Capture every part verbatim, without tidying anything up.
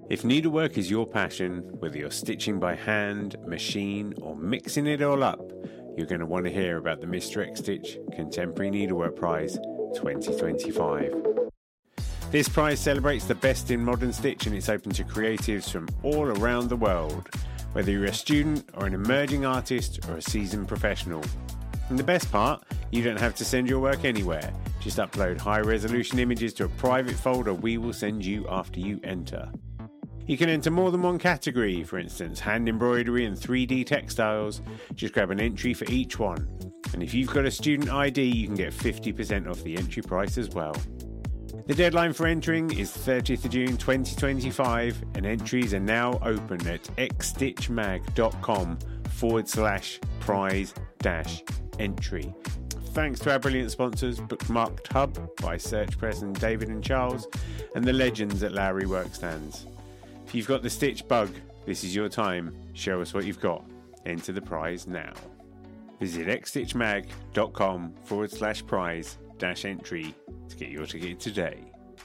If needlework is your passion, whether you're stitching by hand, machine, or mixing it all up, you're going to want to hear about the Mister X Stitch Contemporary Needlework Prize twenty twenty-five. This prize celebrates the best in modern stitch, and it's open to creatives from all around the world, whether you're a student or an emerging artist or a seasoned professional. And the best part, you don't have to send your work anywhere. Just upload high-resolution images to a private folder we will send you after you enter. You can enter more than one category, for instance, hand embroidery and three D textiles. Just grab an entry for each one. And if you've got a student I D, you can get fifty percent off the entry price as well. The deadline for entering is thirtieth of June twenty twenty-five, and entries are now open at xstitchmag.com forward slash prize dash entry. Thanks to our brilliant sponsors, Bookmarked Hub by Search Press and David and Charles, and the legends at Lowry Workstands. If you've got the stitch bug, this is your time. Show us what you've got. Enter the prize now. Visit xstitchmag.com forward slash prize dash entry to get your ticket today.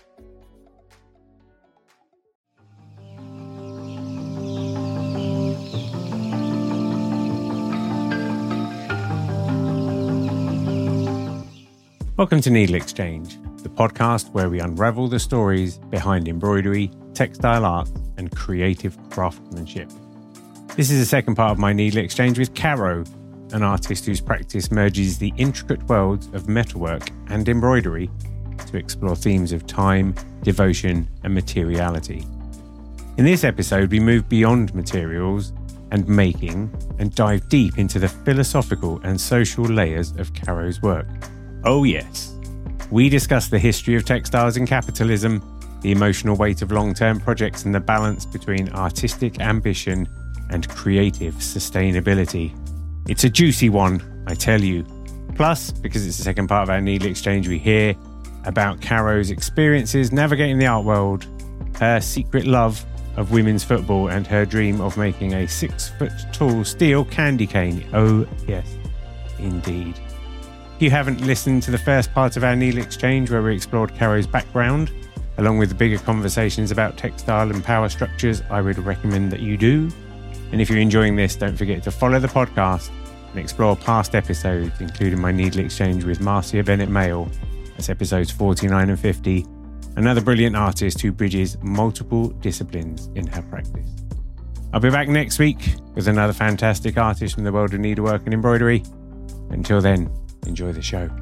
Welcome to Needle Exchange, the podcast where we unravel the stories behind embroidery, textile art, and creative craftsmanship. This is the second part of my Needle Exchange with Caro, an artist whose practice merges the intricate worlds of metalwork and embroidery to explore themes of time, devotion, and materiality. In this episode, we move beyond materials and making and dive deep into the philosophical and social layers of Caro's work. Oh yes, we discuss the history of textiles and capitalism, the emotional weight of long-term projects, and the balance between artistic ambition and creative sustainability. It's a juicy one, I tell you. Plus, because it's the second part of our Needle Exchange, we hear about Caro's experiences navigating the art world, her secret love of women's football, and her dream of making a six-foot-tall steel candy cane. Oh yes, indeed. If you haven't listened to the first part of our Needle Exchange, where we explored Caro's background, along with the bigger conversations about textile and power structures, I would recommend that you do. And if you're enjoying this, don't forget to follow the podcast and explore past episodes, including my Needle Exchange with Marcia Bennett-Mayle. That's episodes forty-nine and fifty. Another brilliant artist who bridges multiple disciplines in her practice. I'll be back next week with another fantastic artist from the world of needlework and embroidery. Until then, enjoy the show.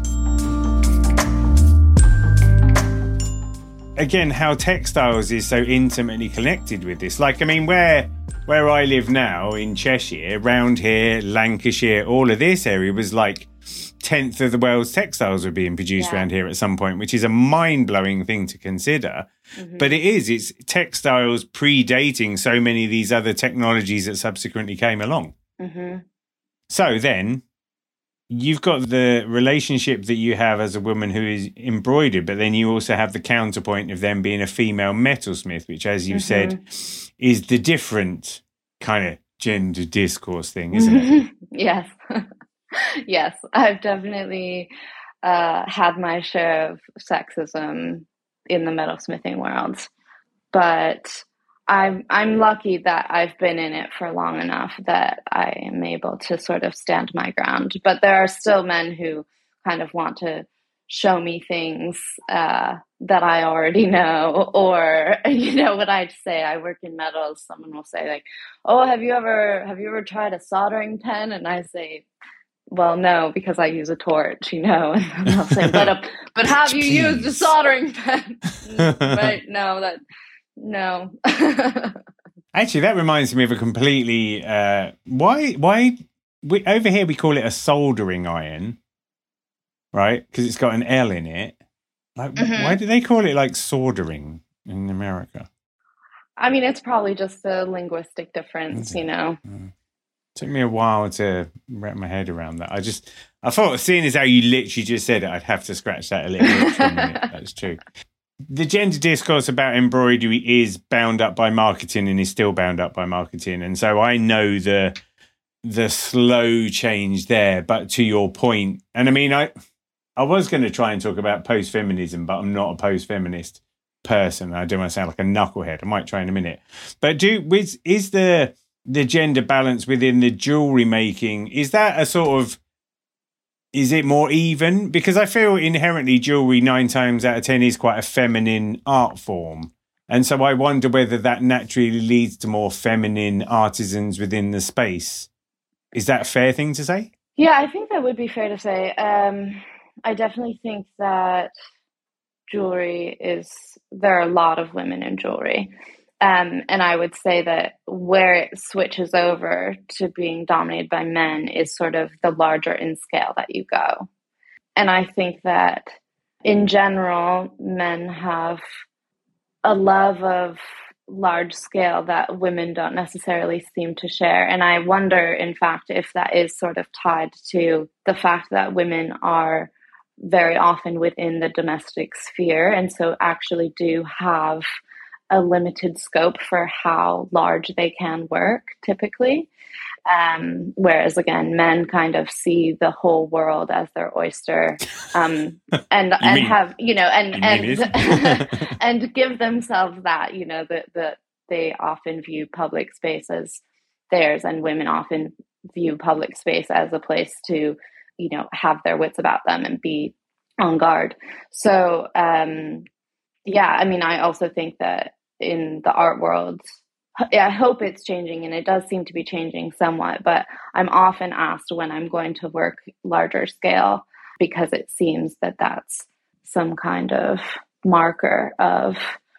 Again, how textiles is so intimately connected with this. Like, I mean, where where I live now in Cheshire, round here, Lancashire, all of this area was like tenth of the world's textiles were being produced yeah. around here at some point, which is a mind-blowing thing to consider. Mm-hmm. But it is, it's textiles predating so many of these other technologies that subsequently came along. Mm-hmm. So then, you've got the relationship that you have as a woman who is embroidered, but then you also have the counterpoint of them being a female metalsmith, which, as you mm-hmm. said, is the different kind of gender discourse thing, isn't it? Yes. Yes. I've definitely uh, had my share of sexism in the metalsmithing world, but I'm I'm lucky that I've been in it for long enough that I am able to sort of stand my ground. But there are still men who kind of want to show me things uh, that I already know, or, you know, when I say I work in metals, someone will say like, "Oh, have you ever have you ever tried a soldering pen?" And I say, "Well, no, because I use a torch," you know. And they'll say, "But uh, but have you Jeez. used a soldering pen?" Right? No, that. No. Actually, that reminds me of a completely uh why why we, over here we call it a soldering iron, right? Because it's got an L in it. Like, mm-hmm. why do they call it like soldering in America? I mean, it's probably just a linguistic difference, you know. Mm. Took me a while to wrap my head around that. I just I thought, seeing as how you literally just said it, I'd have to scratch that a little bit for a minute. That's true. The gender discourse about embroidery is bound up by marketing and is still bound up by marketing. And so I know the the slow change there. But to your point, and I mean, I I was going to try and talk about post-feminism, but I'm not a post-feminist. person. I don't want to sound like a knucklehead. I might try in a minute. But do is, is the the gender balance within the jewelry making, is that a sort of, is it more even? Because I feel inherently jewelry nine times out of ten is quite a feminine art form. And so I wonder whether that naturally leads to more feminine artisans within the space. Is that a fair thing to say? Yeah, I think that would be fair to say. Um, I definitely think that jewelry is, there are a lot of women in jewelry. Um, and I would say that where it switches over to being dominated by men is sort of the larger in scale that you go. And I think that in general, men have a love of large scale that women don't necessarily seem to share. And I wonder, in fact, if that is sort of tied to the fact that women are very often within the domestic sphere and so actually do have a limited scope for how large they can work typically. Um, whereas again, men kind of see the whole world as their oyster, um, and and mean, have you know and you and and give themselves that, you know, that that they often view public space as theirs, and women often view public space as a place to, you know, have their wits about them and be on guard. So um, yeah, I mean, I also think that in the art world, I hope it's changing, and it does seem to be changing somewhat, but I'm often asked when I'm going to work larger scale, because it seems that that's some kind of marker of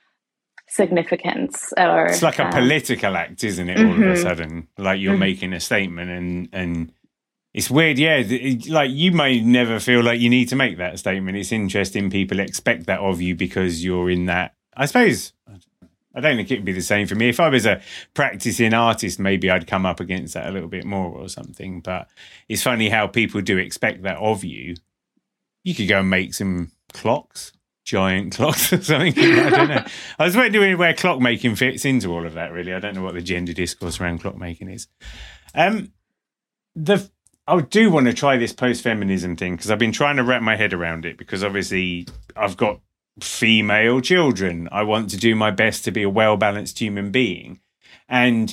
significance. Or it's like a um, political act, isn't it? All mm-hmm. of a sudden, like you're mm-hmm. making a statement, and and it's weird. Yeah, it, like you may never feel like you need to make that statement. It's interesting people expect that of you because you're in that. I suppose I don't think it'd be the same for me. If I was a practicing artist, maybe I'd come up against that a little bit more or something. But it's funny how people do expect that of you. You could go and make some clocks, giant clocks or something. I don't know. I was wondering where clockmaking fits into all of that, really. I don't know what the gender discourse around clockmaking is. Um, the I do want to try this post-feminism thing because I've been trying to wrap my head around it, because obviously I've got female children. I want to do my best to be a well-balanced human being. And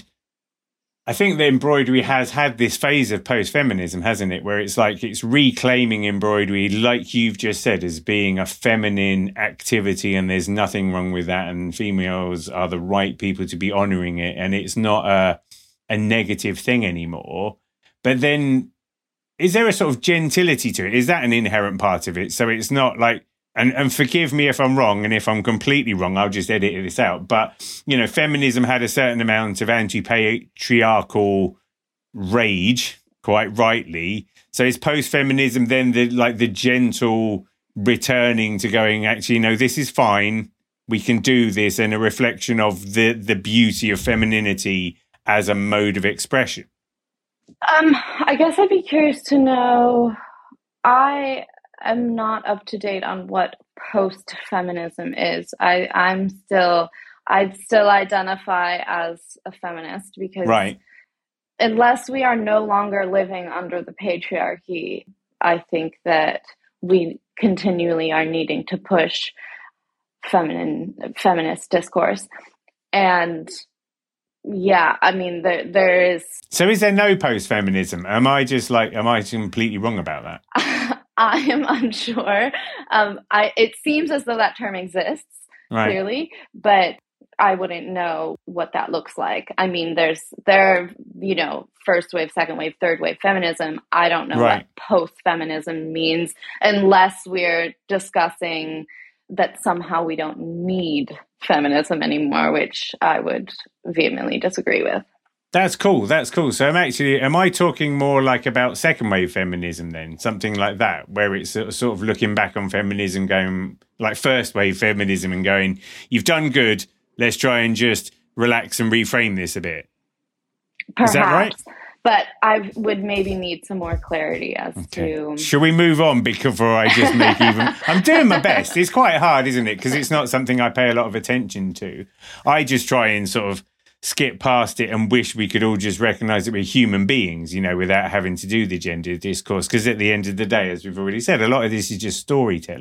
I think the embroidery has had this phase of post-feminism, hasn't it? Where it's like it's reclaiming embroidery, like you've just said, as being a feminine activity, and there's nothing wrong with that. And females are the right people to be honouring it. And it's not a, a negative thing anymore. But then is there a sort of gentility to it? Is that an inherent part of it? So it's not like, And, and forgive me if I'm wrong, and if I'm completely wrong, I'll just edit this out. But, you know, feminism had a certain amount of anti-patriarchal rage, quite rightly. So is post-feminism then the like the gentle returning to going, actually, no, this is fine, we can do this, and a reflection of the, the beauty of femininity as a mode of expression? Um, I guess I'd be curious to know, I... I'm not up to date on what post-feminism is. I, I'm still, I'd still identify as a feminist, because right. unless we are no longer living under the patriarchy, I think that we continually are needing to push feminine, feminist discourse. And yeah, I mean, there, there is. So is there no post-feminism? Am I just like, am I completely wrong about that? I am unsure. Um, I it seems as though that term exists, right, clearly, but I wouldn't know what that looks like. I mean, there's there, you know, first wave, second wave, third wave feminism. I don't know right. what post-feminism means, unless we're discussing that somehow we don't need feminism anymore, which I would vehemently disagree with. That's cool. That's cool. So I'm actually, am I talking more like about second wave feminism then? Something like that, where it's sort of looking back on feminism, going like first wave feminism and going, you've done good, let's try and just relax and reframe this a bit. Perhaps. Is that right? But I would maybe need some more clarity as okay. to... Should we move on before I just make even... I'm doing my best. It's quite hard, isn't it? Because it's not something I pay a lot of attention to. I just try and sort of skip past it and wish we could all just recognise that we're human beings, you know, without having to do the gender discourse. Because at the end of the day, as we've already said, a lot of this is just storytelling.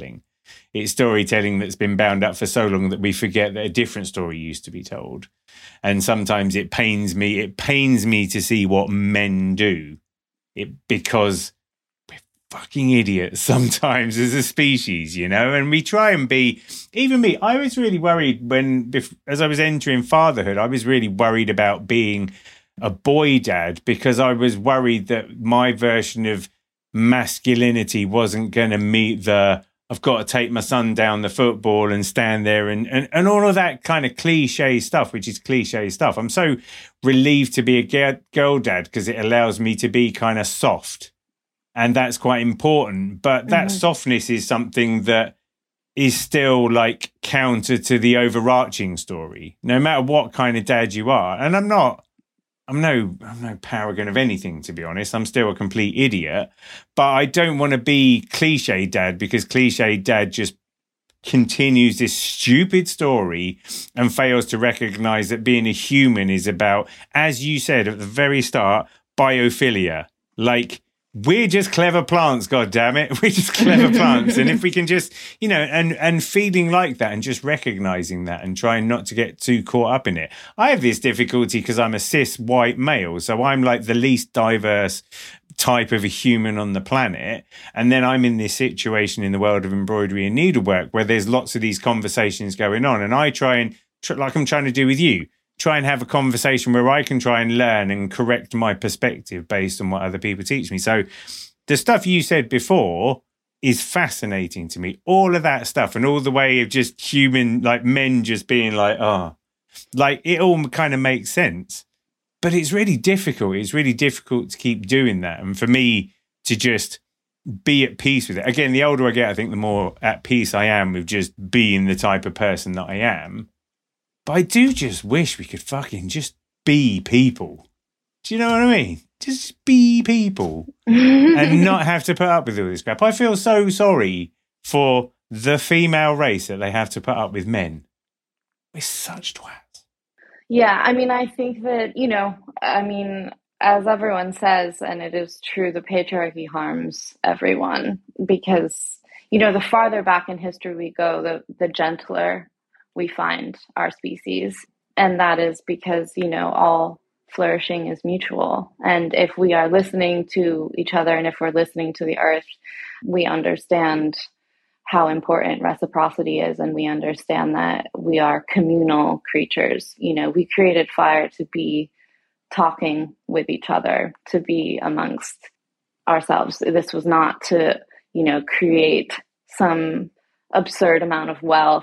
It's storytelling that's been bound up for so long that we forget that a different story used to be told. And sometimes it pains me, it pains me to see what men do. It because we're fucking idiots sometimes as a species, you know, and we try and be, even me, I was really worried when, as I was entering fatherhood, I was really worried about being a boy dad because I was worried that my version of masculinity wasn't going to meet the, I've got to take my son down the football and stand there and, and, and all of that kind of cliche stuff, which is cliche stuff. I'm so relieved to be a girl dad because it allows me to be kind of soft. And that's quite important. But that mm-hmm. softness is something that is still like counter to the overarching story, no matter what kind of dad you are. And I'm not, I'm no, I'm no paragon of anything, to be honest. I'm still a complete idiot, but I don't want to be cliche dad because cliche dad just continues this stupid story and fails to recognize that being a human is about, as you said at the very start, biophilia. Like, we're just clever plants, God damn it. We're just clever plants. And if we can just, you know, and, and feeling like that and just recognizing that and trying not to get too caught up in it. I have this difficulty because I'm a cis white male. So I'm like the least diverse type of a human on the planet. And then I'm in this situation in the world of embroidery and needlework where there's lots of these conversations going on. And I try and, like I'm trying to do with you, try and have a conversation where I can try and learn and correct my perspective based on what other people teach me. So the stuff you said before is fascinating to me. All of that stuff and all the way of just human, like men just being like, oh, like it all kind of makes sense. But it's really difficult. It's really difficult to keep doing that. And for me to just be at peace with it. Again, the older I get, I think the more at peace I am with just being the type of person that I am. But I do just wish we could fucking just be people. Do you know what I mean? Just be people and not have to put up with all this crap. I feel so sorry for the female race that they have to put up with men. We're such twats. Yeah, I mean, I think that, you know, I mean, as everyone says, and it is true, the patriarchy harms everyone because, you know, the farther back in history we go, the, the gentler we find our species. And that is because, you know, all flourishing is mutual. And if we are listening to each other and if we're listening to the earth, we understand how important reciprocity is. And we understand that we are communal creatures. You know, we created fire to be talking with each other, to be amongst ourselves. This was not to, you know, create some absurd amount of wealth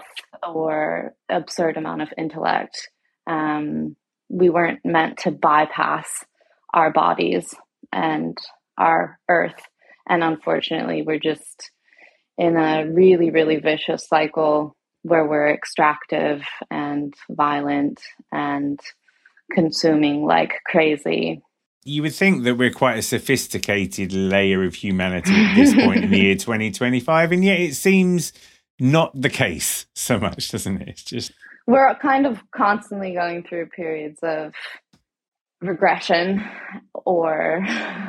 or absurd amount of intellect. Um, we weren't meant to bypass our bodies and our earth. And unfortunately, we're just in a really, really vicious cycle where we're extractive and violent and consuming like crazy. You would think that we're quite a sophisticated layer of humanity at this point in the year twenty twenty-five, and yet it seems not the case so much, doesn't it? It's just we're kind of constantly going through periods of regression or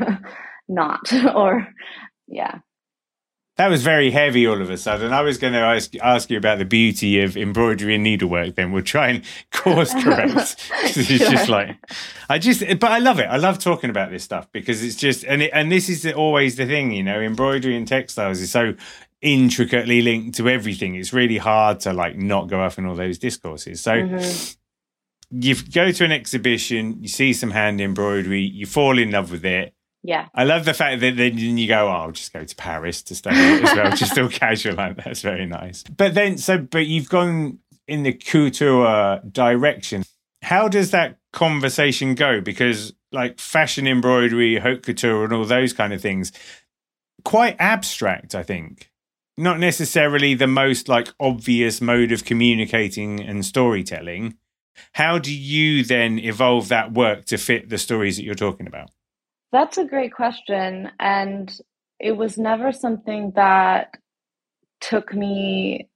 not, or yeah. That was very heavy all of a sudden. I was going to ask, ask you about the beauty of embroidery and needlework. Then we'll try and course correct. It's sure. Just like, I just, but I love it. I love talking about this stuff because it's just, and it, and this is always the thing, you know, embroidery and textiles is so intricately linked to everything. It's really hard to like not go off in all those discourses. So mm-hmm. you go to an exhibition, you see some hand embroidery, you fall in love with it. Yeah. I love the fact that then you go, oh, I'll just go to Paris to study it as well. Just still casual like that. That's very nice. But then, so, but you've gone in the couture direction. How does that conversation go? Because like fashion embroidery, haute couture and all those kind of things, quite abstract, I think. Not necessarily the most like obvious mode of communicating and storytelling. How do you then evolve that work to fit the stories that you're talking about? That's a great question. And it was never something that took me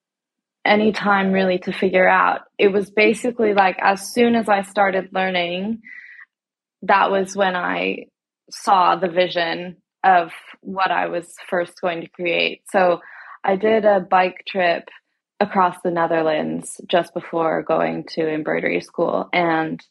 any time really to figure out. It was basically like as soon as I started learning, that was when I saw the vision of what I was first going to create. So I did a bike trip across the Netherlands just before going to embroidery school, and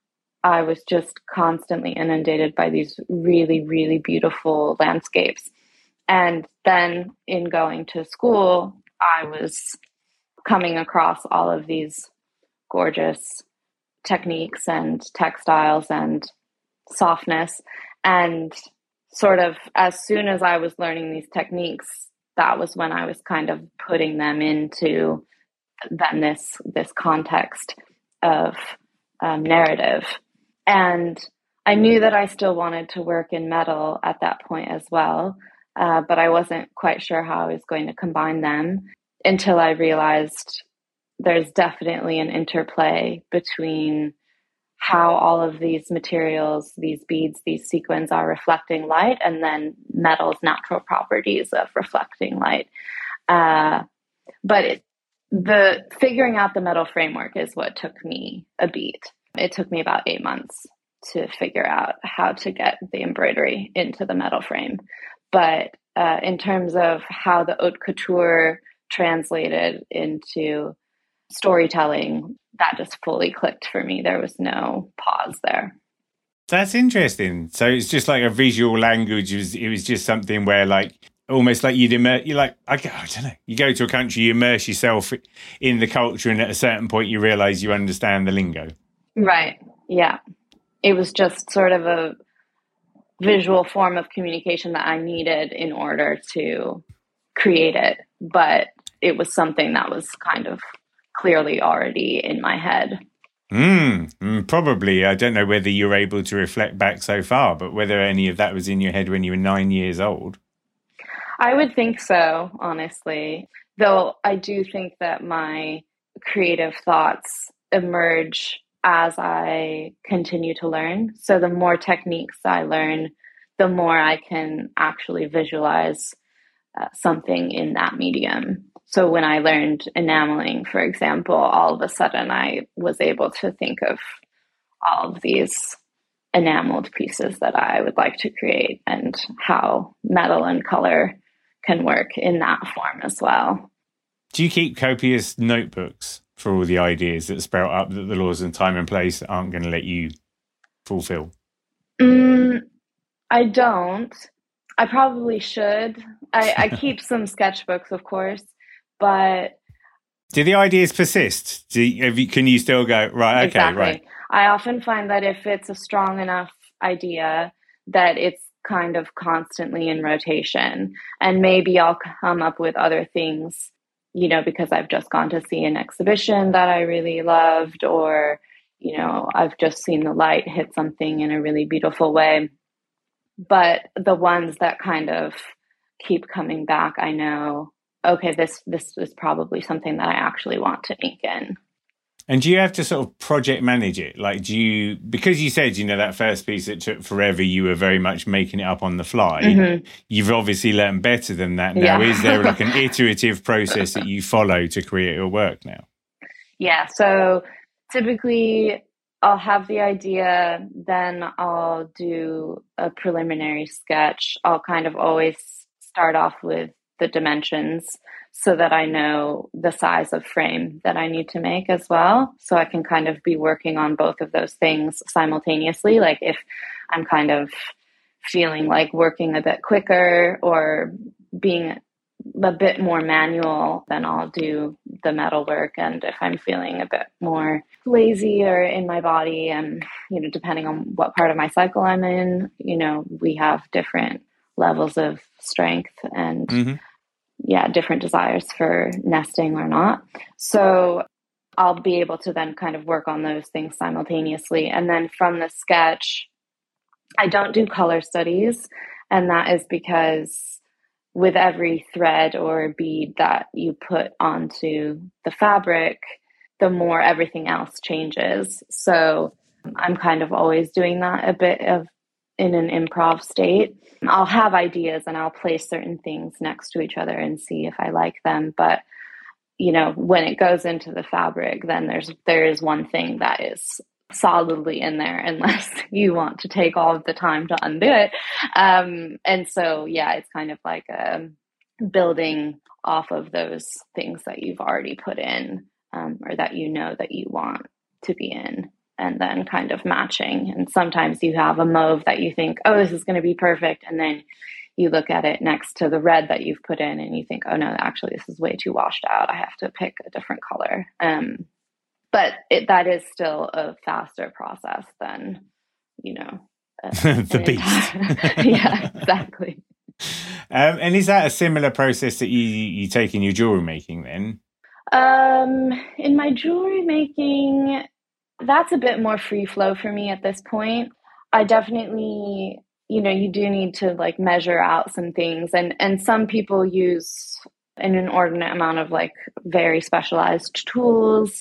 I was just constantly inundated by these really, really beautiful landscapes. And then in going to school, I was coming across all of these gorgeous techniques and textiles and softness. And sort of as soon as I was learning these techniques, that was when I was kind of putting them into then this this context of um, narrative. And I knew that I still wanted to work in metal at that point as well, uh, but I wasn't quite sure how I was going to combine them until I realized there's definitely an interplay between how all of these materials, these beads, these sequins are reflecting light, and then metal's natural properties of reflecting light. Uh, but it, the figuring out the metal framework is what took me a beat. It took me about eight months to figure out how to get the embroidery into the metal frame. But uh, in terms of how the haute couture translated into storytelling, that just fully clicked for me. There was no pause there. That's interesting. So it's just like a visual language. It was, it was just something where like, almost like you'd immerse, you're like, I, I don't know, you go to a country, you immerse yourself in the culture, and at a certain point you realize you understand the lingo. Right. Yeah. It was just sort of a visual form of communication that I needed in order to create it. But it was something that was kind of clearly already in my head. Mm, probably. I don't know whether you're able to reflect back so far, but whether any of that was in your head when you were nine years old. I would think so, honestly. Though I do think that my creative thoughts emerge as I continue to learn. So the more techniques I learn, the more I can actually visualize uh, something in that medium. So when I learned enameling, for example, all of a sudden I was able to think of all of these enameled pieces that I would like to create and how metal and color can work in that form as well. Do you keep copious notebooks for all the ideas that sprout up that the laws and time and place aren't going to let you fulfill? Mm, I don't. I probably should. I, I keep some sketchbooks, of course, but... Do the ideas persist? Do you, have you, can you still go, right, okay, exactly. right. I often find that if it's a strong enough idea, that it's kind of constantly in rotation. And maybe I'll come up with other things, you know, because I've just gone to see an exhibition that I really loved, or, you know, I've just seen the light hit something in a really beautiful way. But the ones that kind of keep coming back, I know, okay, this this is probably something that I actually want to ink in. And do you have to sort of project manage it? Like, do you, because you said, you know, that first piece that took forever, you were very much making it up on the fly. Mm-hmm. You've obviously learned better than that now. Yeah. Is there like an iterative process that you follow to create your work now? Yeah. So typically I'll have the idea, then I'll do a preliminary sketch. I'll kind of always start off with the dimensions so that I know the size of frame that I need to make as well. So I can kind of be working on both of those things simultaneously. Like if I'm kind of feeling like working a bit quicker or being a bit more manual, then I'll do the metal work. And if I'm feeling a bit more lazy or in my body, and, you know, depending on what part of my cycle I'm in, you know, we have different levels of strength and mm-hmm. yeah, different desires for nesting or not. So I'll be able to then kind of work on those things simultaneously. And then from the sketch, I don't do color studies. And that is because with every thread or bead that you put onto the fabric, the more everything else changes. So I'm kind of always doing that a bit of in an improv state. I'll have ideas and I'll place certain things next to each other and see if I like them. But, you know, when it goes into the fabric, then there's there is one thing that is solidly in there unless you want to take all of the time to undo it. Um, and so, yeah, it's kind of like a, building off of those things that you've already put in, um, or that you know that you want to be in, and then kind of matching. And sometimes you have a mauve that you think, oh, this is going to be perfect. And then you look at it next to the red that you've put in and you think, oh no, actually this is way too washed out. I have to pick a different color. Um, but it, that is still a faster process than, you know, uh, the beast. Yeah, exactly. Um, and is that a similar process that you, you take in your jewelry making then? Um, in my jewelry making, that's a bit more free flow for me at this point. I definitely, you know, you do need to like measure out some things, and, and some people use an inordinate amount of like very specialized tools,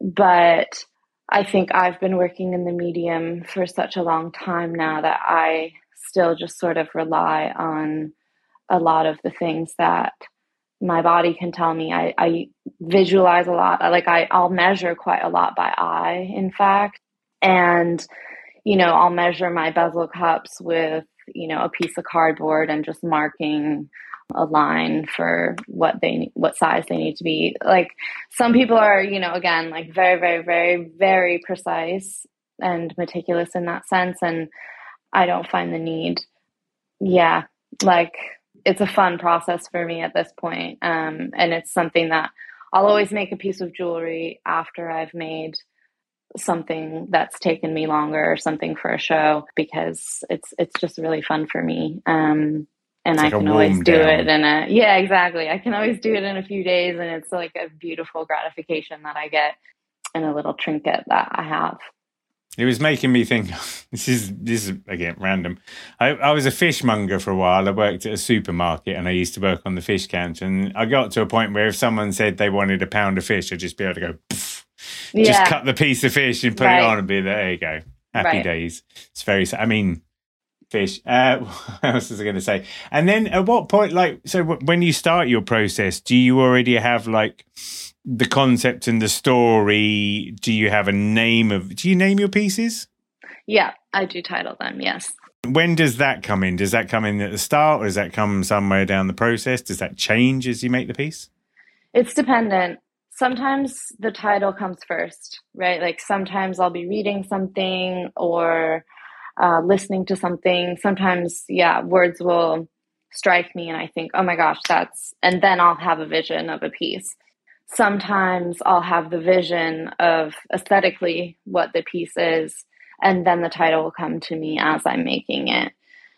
but I think I've been working in the medium for such a long time now that I still just sort of rely on a lot of the things that my body can tell me. I, I visualize a lot. I, like I, I'll measure quite a lot by eye, in fact. And, you know, I'll measure my bezel cups with, you know, a piece of cardboard and just marking a line for what they, what size they need to be. Like some people are, you know, again, like very, very, very, very precise and meticulous in that sense. And I don't find the need. Yeah. Like it's a fun process for me at this point. Um, and it's something that I'll always make a piece of jewelry after I've made something that's taken me longer or something for a show, because it's, it's just really fun for me. Um, and like I can always do down. it in a, yeah, exactly. I can always do it in a few days, and it's like a beautiful gratification that I get and a little trinket that I have. It was making me think, this is, this is again, random. I, I was a fishmonger for a while. I worked at a supermarket and I used to work on the fish counter. And I got to a point where if someone said they wanted a pound of fish, I'd just be able to go, poof, yeah. just cut the piece of fish and put right. it on and be there you go. Happy right. days. It's very, I mean, fish. Uh, what else was I going to say? And then at what point, like, so when you start your process, do you already have like the concept and the story? Do you have a name of, do you name your pieces? Yeah, I do title them, yes. When does that come in? Does that come in at the start, or does that come somewhere down the process? Does that change as you make the piece? It's dependent. Sometimes the title comes first, right? Like sometimes I'll be reading something or uh, listening to something. Sometimes, yeah, words will strike me and I think, oh my gosh, that's, and then I'll have a vision of a piece. Sometimes I'll have the vision of aesthetically what the piece is, and then the title will come to me as I'm making it.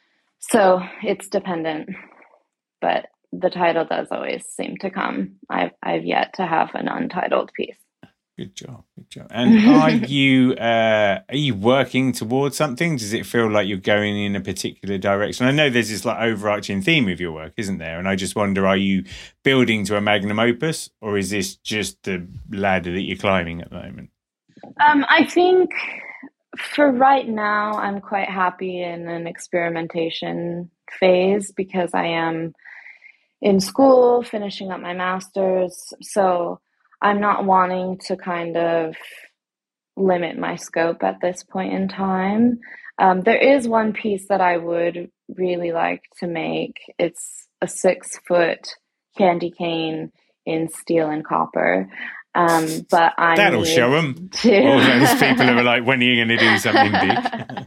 So it's dependent, but the title does always seem to come. I've, I've yet to have an untitled piece. Good job, good job. And are you uh, are you working towards something? Does it feel like you're going in a particular direction? I know there's this like overarching theme of your work, isn't there? And I just wonder, are you building to a magnum opus, or is this just the ladder that you're climbing at the moment? Um, I think for right now, I'm quite happy in an experimentation phase because I am in school, finishing up my master's. So I'm not wanting to kind of limit my scope at this point in time. Um, there is one piece that I would really like to make. It's a six foot candy cane in steel and copper. Um, but I That'll show them. To... All those people who are like, when are you going to do something big?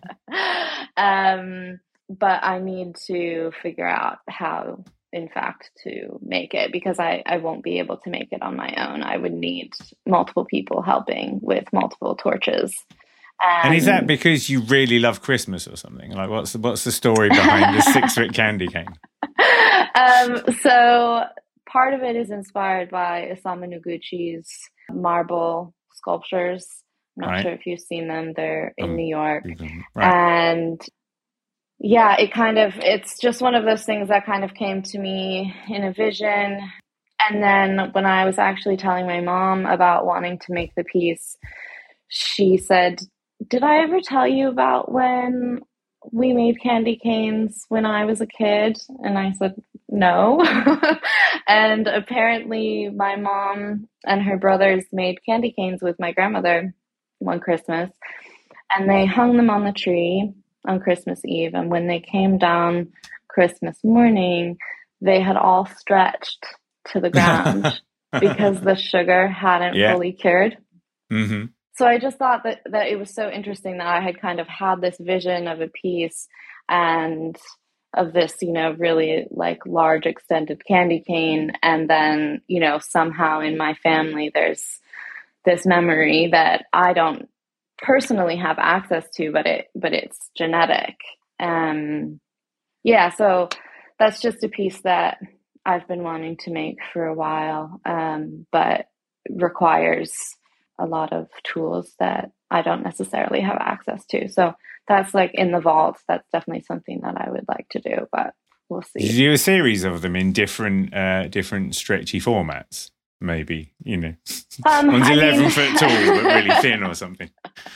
um, but I need to figure out how, in fact, to make it, because I, I won't be able to make it on my own. I would need multiple people helping with multiple torches. Um, and is that because you really love Christmas or something? Like, what's the, what's the story behind the six-foot candy cane? Um, so part of it is inspired by Isamu Noguchi's marble sculptures. I'm not right. sure if you've seen them. They're in um, New York. Right. And yeah, it kind of, it's just one of those things that kind of came to me in a vision. And then when I was actually telling my mom about wanting to make the piece, she said, did I ever tell you about when we made candy canes when I was a kid? And I said, no. And apparently my mom and her brothers made candy canes with my grandmother one Christmas, and they hung them on the tree on Christmas Eve. And when they came down Christmas morning, they had all stretched to the ground because the sugar hadn't yeah. fully cured. Mm-hmm. So I just thought that, that it was so interesting that I had kind of had this vision of a piece and of this, you know, really like large extended candy cane. And then, you know, somehow in my family, there's this memory that I don't personally have access to, but it, but it's genetic. Um, yeah. So that's just a piece that I've been wanting to make for a while, um, but requires a lot of tools that I don't necessarily have access to. So that's like in the vault. That's definitely something that I would like to do, but we'll see. You do a series of them in different, uh, different stretchy formats, maybe, you know, um, one's I eleven mean... foot tall, but really thin or something.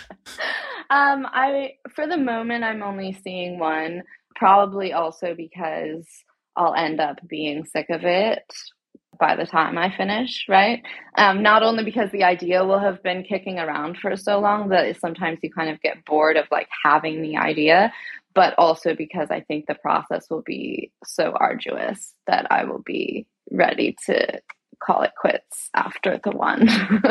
Um, I, for the moment, I'm only seeing one, probably also because I'll end up being sick of it by the time I finish, right? Um, not only because the idea will have been kicking around for so long that sometimes you kind of get bored of like having the idea, but also because I think the process will be so arduous that I will be ready to call it quits after the one.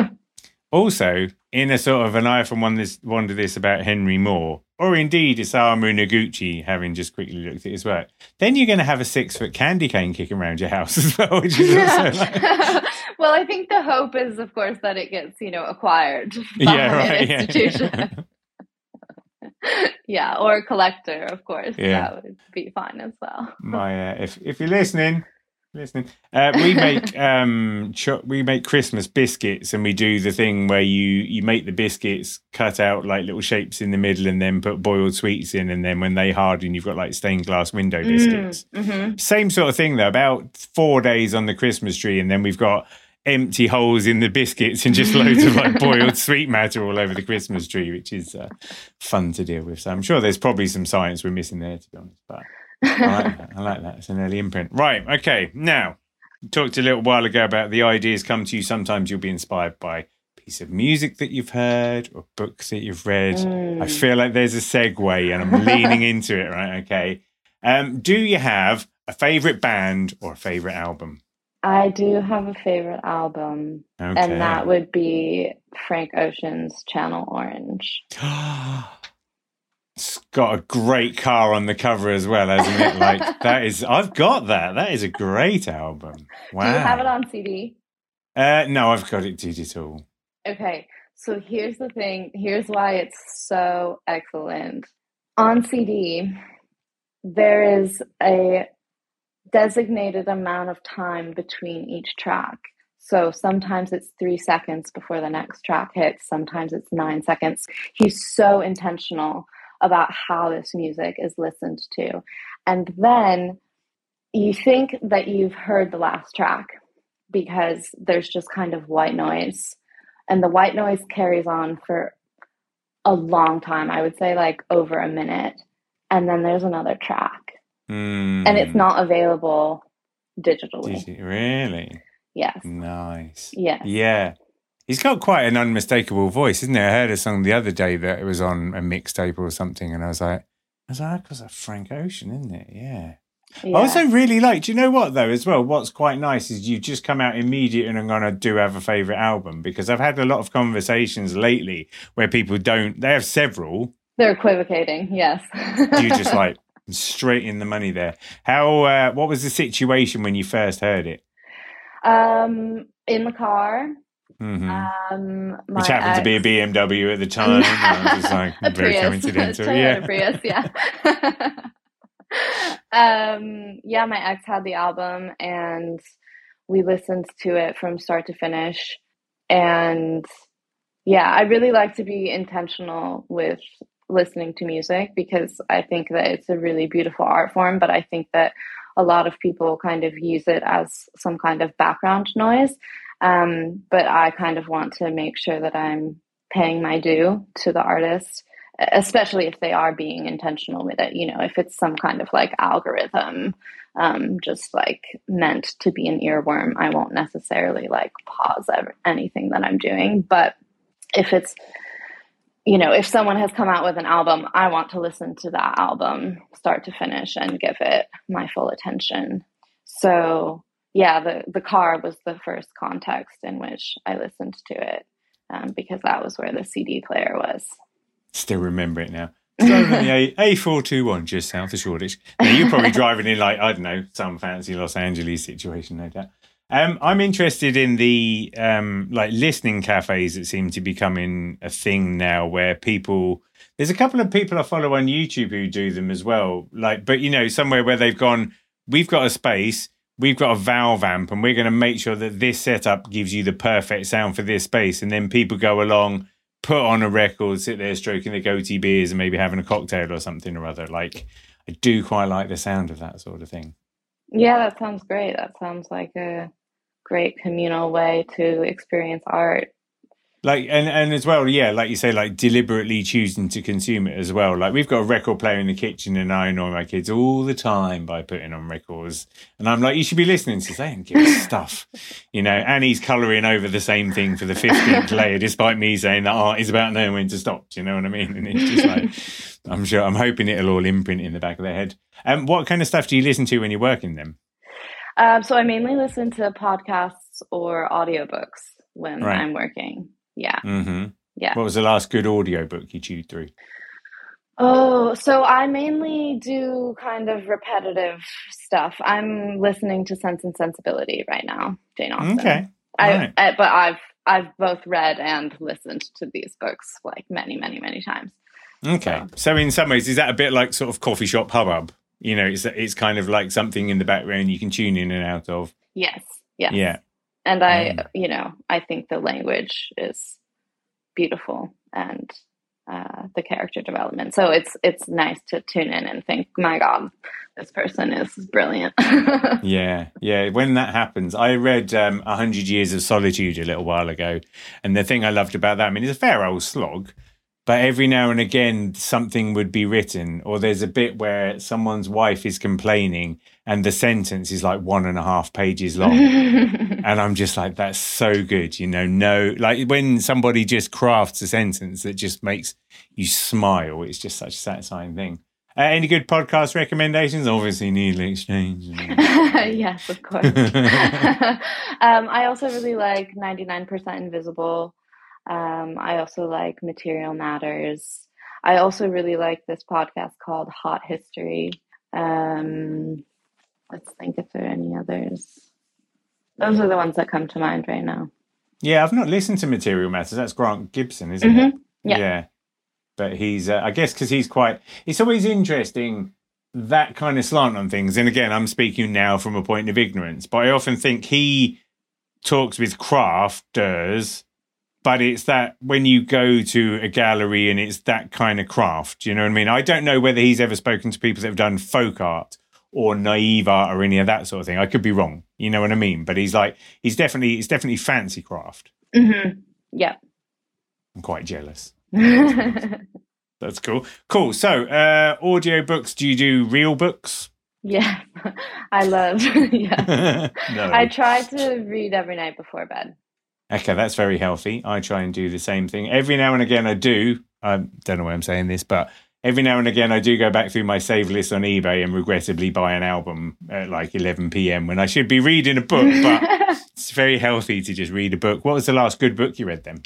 Also, in a sort of an eye from one this one to this about Henry Moore, or indeed Isamu Noguchi, having just quickly looked at his work, then you're going to have a six-foot candy cane kicking around your house as well, which is also like... Well, I think the hope is, of course, that it gets, you know, acquired by yeah, right, an institution. Yeah. Yeah, or a collector, of course. Yeah. That would be fine as well. My, uh, if if you're listening... Listening, uh, we make um, cho- we make Christmas biscuits, and we do the thing where you you make the biscuits, cut out like little shapes in the middle, and then put boiled sweets in, and then when they harden, you've got like stained glass window biscuits. Mm, mm-hmm. Same sort of thing though. About four days on the Christmas tree, and then we've got empty holes in the biscuits and just loads of like boiled sweet matter all over the Christmas tree, which is uh, fun to deal with. So I'm sure there's probably some science we're missing there, to be honest, but. I like that. I like that. It's an early imprint. Right. Okay. Now, you talked a little while ago about the ideas come to you. Sometimes you'll be inspired by a piece of music that you've heard or books that you've read. Mm. I feel like there's a segue and I'm leaning into it. Right. Okay. Um, do you have a favorite band or a favorite album? I do have a favorite album, okay. And that would be Frank Ocean's Channel Orange. It's got a great car on the cover as well, hasn't it? Like that is, I've got that. That is a great album. Wow. Do you have it on C D? Uh, no, I've got it digital. Okay, so here's the thing. Here's why it's so excellent. On C D, there is a designated amount of time between each track. So sometimes it's three seconds before the next track hits. Sometimes it's nine seconds. He's so intentional about how this music is listened to. And then you think that you've heard the last track because there's just kind of white noise. And the white noise carries on for a long time. I would say like over a minute. And then there's another track. Mm. And it's not available digitally. Really? Yes. Nice. Yes. Yeah. He's got quite an unmistakable voice, isn't it? I heard a song the other day that it was on a mixtape or something, and I was like, I was like, that's a Frank Ocean, isn't it? Yeah. yeah. I also really like, do you know what, though, as well? What's quite nice is you've just come out immediate and I'm going to do have a favourite album, because I've had a lot of conversations lately where people don't, they have several. They're equivocating, yes. You just like straight in the money there. How, uh, what was the situation when you first heard it? Um, in the car. Mm-hmm. Um, Which happened ex... to be a B M W at the time. I was just like, a very Prius. coincidental. Yeah, yeah. Prius, yeah. um, yeah, my ex had the album and we listened to it from start to finish. And yeah, I really like to be intentional with listening to music because I think that it's a really beautiful art form, but I think that a lot of people kind of use it as some kind of background noise. Um, but I kind of want to make sure that I'm paying my due to the artist, especially if they are being intentional with it. You know, if it's some kind of like algorithm, um, just like meant to be an earworm, I won't necessarily like pause ever, anything that I'm doing. But if it's, you know, if someone has come out with an album, I want to listen to that album start to finish and give it my full attention. so yeah, the, the car was the first context in which I listened to it, um, because that was where the C D player was. Still remember it now. Driving on the A four twenty-one just south of Shoreditch. Now, you're probably driving in like, I don't know, some fancy Los Angeles situation, no doubt. Um, I'm interested in the um, like listening cafes that seem to be becoming a thing now, where people, there's a couple of people I follow on YouTube who do them as well. Like, but you know, somewhere where they've gone, we've got a space, we've got a valve amp, and we're going to make sure that this setup gives you the perfect sound for this space. And then people go along, put on a record, sit there stroking their goatee beers and maybe having a cocktail or something or other. Like, I do quite like the sound of that sort of thing. Yeah, that sounds great. That sounds like a great communal way to experience art. Like, and, and as well, yeah, like you say, like deliberately choosing to consume it as well. Like, we've got a record player in the kitchen and I annoy my kids all the time by putting on records. And I'm like, you should be listening to they don't give us stuff. You know, Annie's colouring over the same thing for the fifteenth layer, despite me saying that art is about knowing when to stop. Do you know what I mean? And it's just like, I'm sure, I'm hoping it'll all imprint in the back of their head. And um, what kind of stuff do you listen to when you're working them? Um, so I mainly listen to podcasts or audiobooks when right. I'm working. Yeah. Mm-hmm. Yeah. What was the last good audiobook you chewed through? Oh, so I mainly do kind of repetitive stuff. I'm listening to Sense and Sensibility right now, Jane Austen. Okay. I, right. I, but I've I've both read and listened to these books like many, many, many times. Okay. So, so in some ways, is that a bit like sort of coffee shop hubbub? You know, it's it's kind of like something in the background you can tune in and out of. Yes. Yes. Yeah. And I, mm. you know, I think the language is beautiful and uh, the character development. So it's it's nice to tune in and think, my God, this person is brilliant. yeah, yeah. When that happens, I read um, one hundred Years of Solitude a little while ago. And the thing I loved about that, I mean, it's a fair old slog, but every now and again, something would be written, or there's a bit where someone's wife is complaining and the sentence is like one and a half pages long. And I'm just like, that's so good. You know, no, like when somebody just crafts a sentence that just makes you smile, it's just such a satisfying thing. Uh, any good podcast recommendations? Obviously, Needle Exchange. Yes, of course. um, I also really like ninety-nine percent Invisible. Um, I also like Material Matters. I also really like this podcast called Hot History. Um, let's think if there are any others. Those are the ones that come to mind right now. Yeah, I've not listened to Material Matters. That's Grant Gibson, isn't mm-hmm. it? Yeah. yeah. But he's, uh, I guess, because he's quite, it's always interesting, that kind of slant on things. And again, I'm speaking now from a point of ignorance, but I often think he talks with crafters. But it's that when you go to a gallery and it's that kind of craft, you know what I mean? I don't know whether he's ever spoken to people that have done folk art or naive art or any of that sort of thing. I could be wrong, you know what I mean? But he's like, he's definitely, it's definitely fancy craft. Mm-hmm. Yeah. I'm quite jealous. That's cool. Cool. So, uh, audiobooks, do you do real books? Yeah, I love, yeah. No. I try to read every night before bed. Okay, that's very healthy. I try and do the same thing. Every now and again I do. I don't know why I'm saying this, but every now and again I do go back through my save list on eBay and regrettably buy an album at like eleven p.m. when I should be reading a book, but it's very healthy to just read a book. What was the last good book you read then?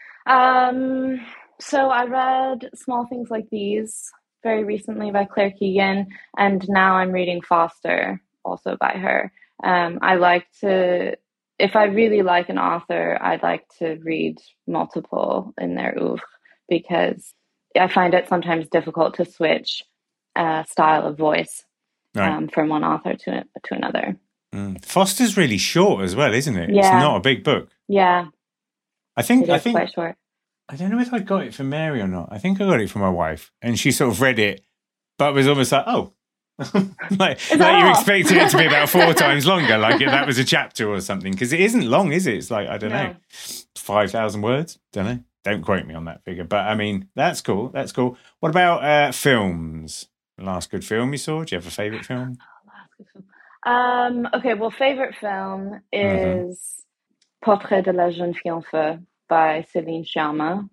Um, so I read Small Things Like These very recently by Claire Keegan, and now I'm reading Foster, also by her. Um, I like to... If I really like an author, I'd like to read multiple in their oeuvre because I find it sometimes difficult to switch uh, style of voice right. um, from one author to to another. Mm. Foster's really short as well, isn't it? Yeah. It's not a big book. Yeah. I think it I is think quite short. I don't know if I got it for Mary or not. I think I got it for my wife, and she sort of read it, but was almost like, oh. like, like you expected it to be about four times longer, like if that was a chapter or something, because it isn't long, is it? It's like, I don't no. know, five thousand words. Don't know. Don't quote me on that figure, but I mean, that's cool. That's cool. What about uh, films? The last good film you saw? Do you have a favourite film? Last good film. Um, okay, well, favourite film is mm-hmm. Portrait de la jeune fille en feu by Céline Sciamma.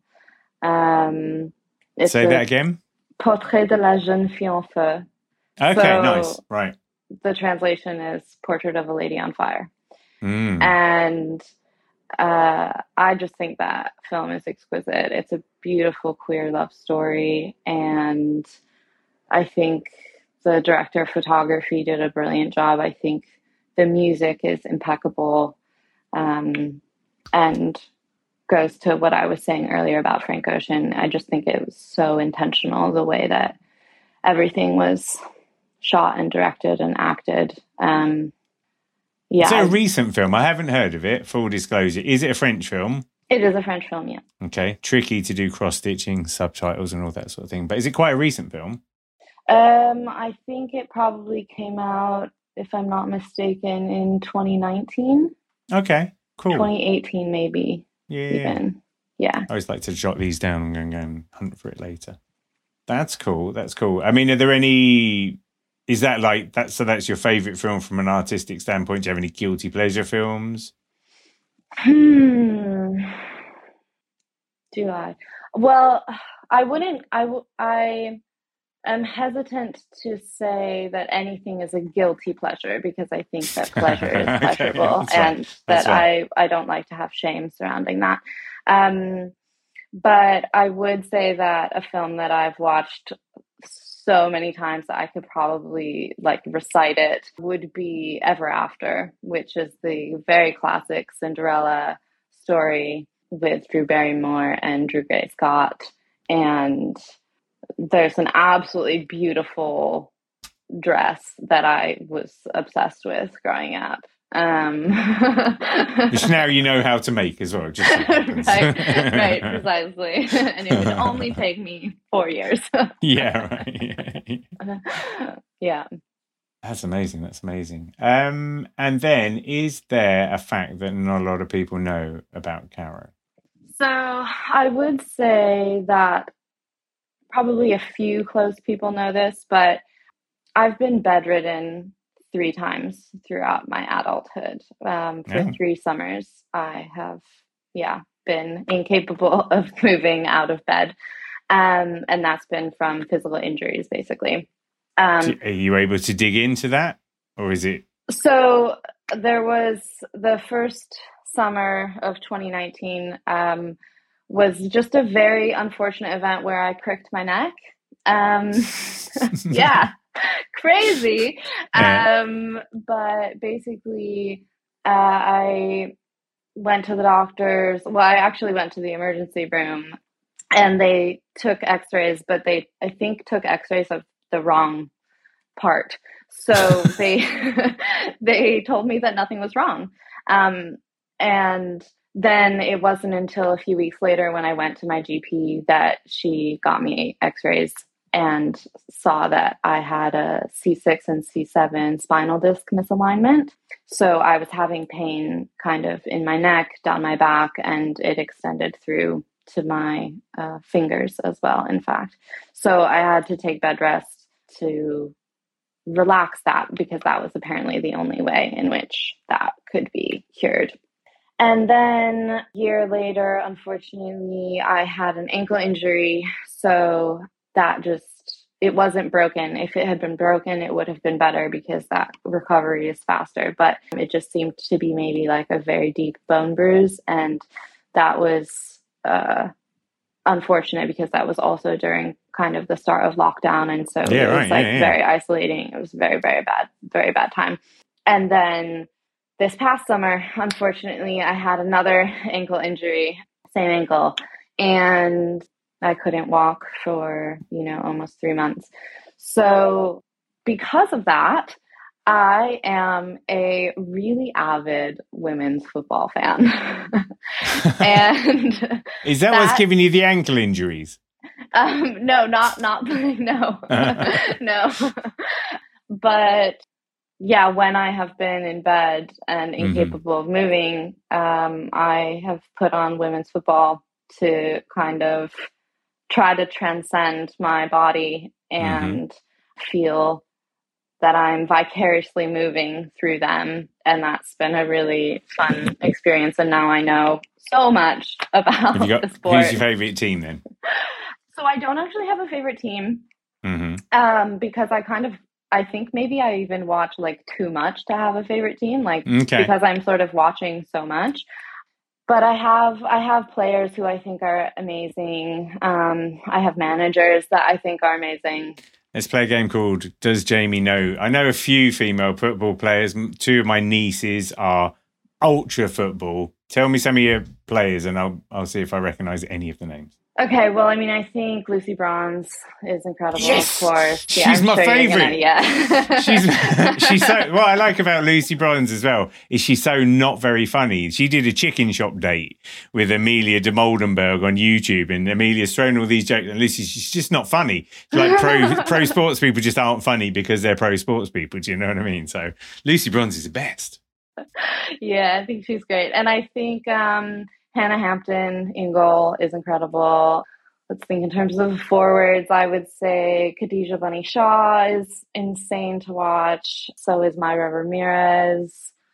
Um, Say a, that again? Portrait de la jeune fille en feu. Okay, so, nice. Right. the translation is Portrait of a Lady on Fire. Mm. And uh, I just think that film is exquisite. It's a beautiful queer love story. And I think the director of photography did a brilliant job. I think the music is impeccable, um, and goes to what I was saying earlier about Frank Ocean. I just think it was so intentional, the way that everything was shot and directed and acted. Um, yeah. Is it a recent film? I haven't heard of it, full disclosure. Is it a French film? It is a French film, yeah. Okay. Tricky to do cross-stitching, subtitles and all that sort of thing. But is it quite a recent film? Um, I think it probably came out, if I'm not mistaken, in twenty nineteen. Okay, cool. twenty eighteen, maybe. Yeah. Even. Yeah. I always like to jot these down and go and hunt for it later. That's cool. That's cool. I mean, are there any... Is that like... that? So that's your favourite film from an artistic standpoint? Do you have any guilty pleasure films? Hmm. Do I? Well, I wouldn't... I, w- I am hesitant to say that anything is a guilty pleasure, because I think that pleasure is Okay, pleasurable, that's and right. that That's right. I, I don't like to have shame surrounding that. Um, but I would say that a film that I've watched so many times that I could probably like recite it would be Ever After, which is the very classic Cinderella story with Drew Barrymore and Drew Gray Scott. And there's an absolutely beautiful dress that I was obsessed with growing up. Um, Which now you know how to make as well. Just so right, right, precisely. And it would only take me four years. Yeah, right. Yeah. Yeah. That's amazing. That's amazing. Um, and then, is there a fact that not a lot of people know about Caro? So I would say that probably a few close people know this, but I've been bedridden three times throughout my adulthood. Um, for Yeah. three summers, I have, yeah, been incapable of moving out of bed. Um, and that's been from physical injuries, basically. Um, Are you able to dig into that? Or is it... so there was the first summer of twenty nineteen, um, was just a very unfortunate event where I cricked my neck. Um, yeah. Crazy. Yeah. Um, but basically, uh, I went to the doctors. Well, I actually went to the emergency room, and they took x-rays, but they, I think, took x-rays of the wrong part. So they, they told me that nothing was wrong. Um, and then it wasn't until a few weeks later when I went to my G P that she got me x-rays and saw that I had a C six and C seven spinal disc misalignment. So I was having pain kind of in my neck, down my back, and it extended through to my uh, fingers as well, in fact. So I had to take bed rest to relax that, because that was apparently the only way in which that could be cured. And then a year later, unfortunately, I had an ankle injury. So that just, it wasn't broken. If it had been broken, it would have been better, because that recovery is faster. But it just seemed to be maybe like a very deep bone bruise. And that was uh, unfortunate, because that was also during kind of the start of lockdown. And so Yeah, it was right, like yeah, yeah. very isolating. It was very, very bad, very bad time. And then this past summer, unfortunately, I had another ankle injury, same ankle, and I couldn't walk for, you know, almost three months. So because of that, I am a really avid women's football fan. And is that, that what's giving you the ankle injuries? Um, no, not, not, no, no. But yeah, when I have been in bed and incapable mm-hmm. of moving, um, I have put on women's football to kind of try to transcend my body and mm-hmm. feel that I'm vicariously moving through them. And that's been a really fun experience. And now I know so much about have you got, the sport. Who's your favorite team then? So I don't actually have a favorite team, mm-hmm. um, because I kind of I think maybe I even watch like too much to have a favorite team, like okay. because I'm sort of watching so much. But I have I have players who I think are amazing. Um, I have managers that I think are amazing. Let's play a game called Does Jamie Know? I know a few female football players. Two of my nieces are ultra football. Tell me some of your players and I'll I'll see if I recognise any of the names. Okay, well, I mean, I think Lucy Bronze is incredible, yes! of course. She's yeah, my sure favourite. Yeah. she's she's so what I like about Lucy Bronze as well is she's so not very funny. She did a chicken shop date with Amelia de Moldenberg on YouTube, and Amelia's thrown all these jokes, and Lucy, she's just not funny. Like pro pro sports people just aren't funny because they're pro sports people. Do you know what I mean? So Lucy Bronze is the best. Yeah, I think she's great, and I think. Um, Hannah Hampton in goal is incredible. Let's think in terms of forwards. I would say Khadija Bunny Shaw is insane to watch. So is Mayra Ramirez.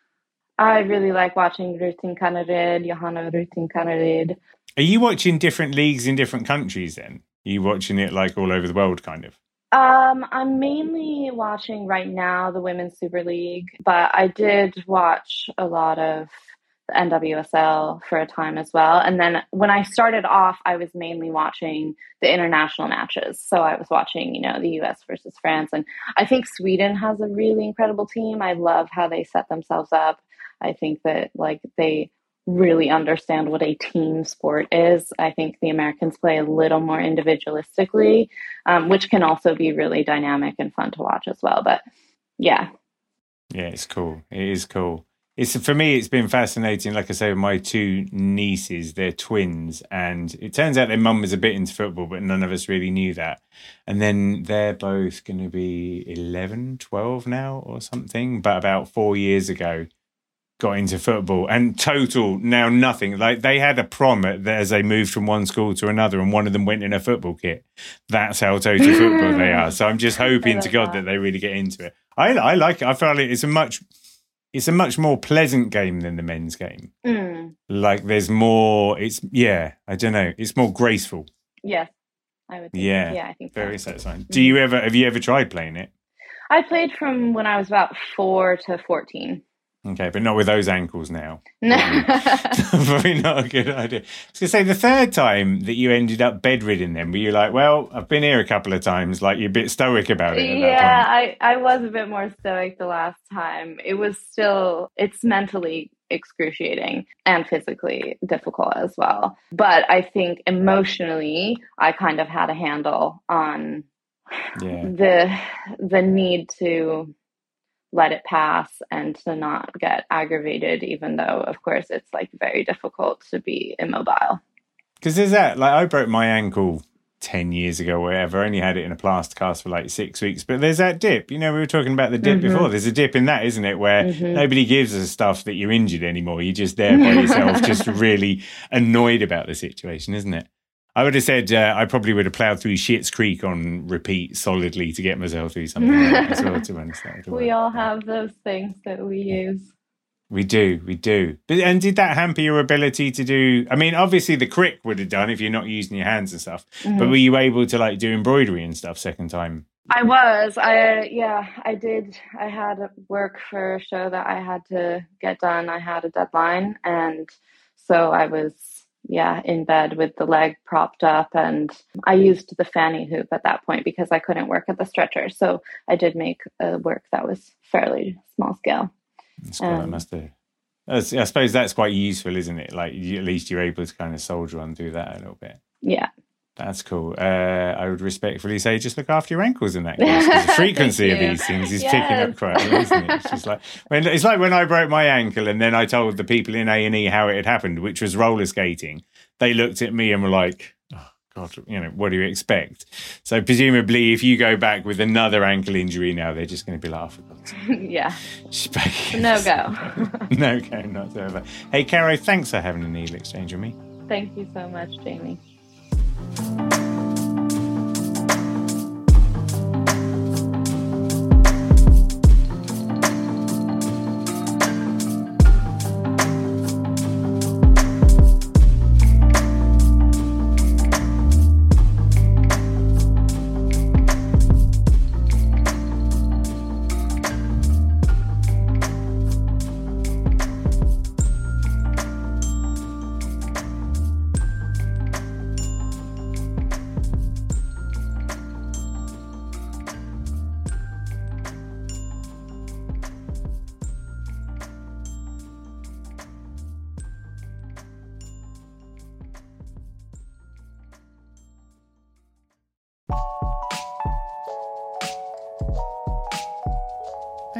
I really like watching Rutin Kanarid, Johanna Rutin Kanarid. Are you watching different leagues in different countries then? Are you watching it like all over the world kind of? Um, I'm mainly watching right now the Women's Super League, but I did watch a lot of the N W S L for a time as well. And then when I started off, I was mainly watching the international matches. So I was watching, you know, the U S versus France. And I think Sweden has a really incredible team. I love how they set themselves up. I think that like they really understand what a team sport is. I think the Americans play a little more individualistically, um, which can also be really dynamic and fun to watch as well. But yeah. Yeah, it's cool. It is cool. It's for me, it's been fascinating. Like I say, with my two nieces, they're twins, and it turns out their mum was a bit into football, but none of us really knew that. And then they're both going to be eleven, twelve now or something, but about four years ago, got into football and total now nothing. Like they had a prom at, as they moved from one school to another, and one of them went in a football kit. That's how total football they are. So I'm just hoping to God that. that they really get into it. I, I like it. I feel like it's a much... It's a much more pleasant game than the men's game. Mm. Like there's more, it's, yeah, I don't know. It's more graceful. Yes, I would think. Yeah, yeah I think very so. satisfying. Mm-hmm. Do you ever, have you ever tried playing it? I played from when I was about four to fourteen. Okay, but not with those ankles now. No. Probably not a good idea. I was going to say, the third time that you ended up bedridden then, were you like, well, I've been here a couple of times, like you're a bit stoic about it at yeah, that point? I, I was a bit more stoic the last time. It was still, it's mentally excruciating and physically difficult as well. But I think emotionally, I kind of had a handle on yeah. the the need to let it pass and to not get aggravated, even though, of course, it's like very difficult to be immobile. Because there's that, like I broke my ankle ten years ago, or whatever. I only had it in a plaster cast for like six weeks. But there's that dip. You know, we were talking about the dip mm-hmm. before. There's a dip in that, isn't it? Where mm-hmm. nobody gives us stuff that you're injured anymore. You're just there by yourself, just really annoyed about the situation, isn't it? I would have said uh, I probably would have ploughed through Schitt's Creek on repeat solidly to get myself through something like that as well, to understand. We all have those things that we use. We do, we do. But and did that hamper your ability to do? I mean, obviously the crick would have done if you're not using your hands and stuff. Mm-hmm. But were you able to like do embroidery and stuff second time? I was. I uh, yeah, I did. I had work for a show that I had to get done. I had a deadline, and so I was. Yeah, in bed with the leg propped up, and I used the fanny hoop at that point because I couldn't work at the stretcher. So I did make a work that was fairly small scale. That's cool. Um, that must do. I suppose that's quite useful, isn't it? Like you, at least you're able to kind of soldier on through that a little bit. Yeah. That's cool. Uh, I would respectfully say just look after your ankles in that case, because the frequency of these things is yes. picking up quite a lot, isn't it? It's just like when it's like when I broke my ankle and then I told the people in A and E how it had happened, which was roller skating. They looked at me and were like, "Oh God, you know, what do you expect?" So presumably, if you go back with another ankle injury now, they're just going to be like, "Oh, for God's sake." Yeah. Space. No go. No go, not so. Hey, Caro, thanks for having a needle exchange with me. Thank you so much, Jamie.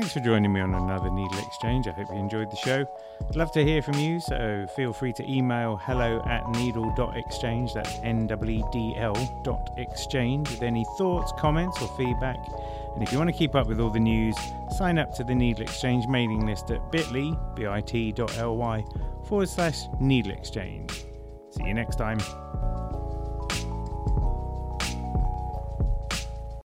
Thanks for joining me on another Needle Exchange. I hope you enjoyed the show. I'd love to hear from you, so feel free to email hello at needle dot exchange, that's N E E D L dot exchange, with any thoughts, comments or feedback. And if you want to keep up with all the news, sign up to the Needle Exchange mailing list at bit.ly, bit.ly forward slash Needle Exchange. See you next time.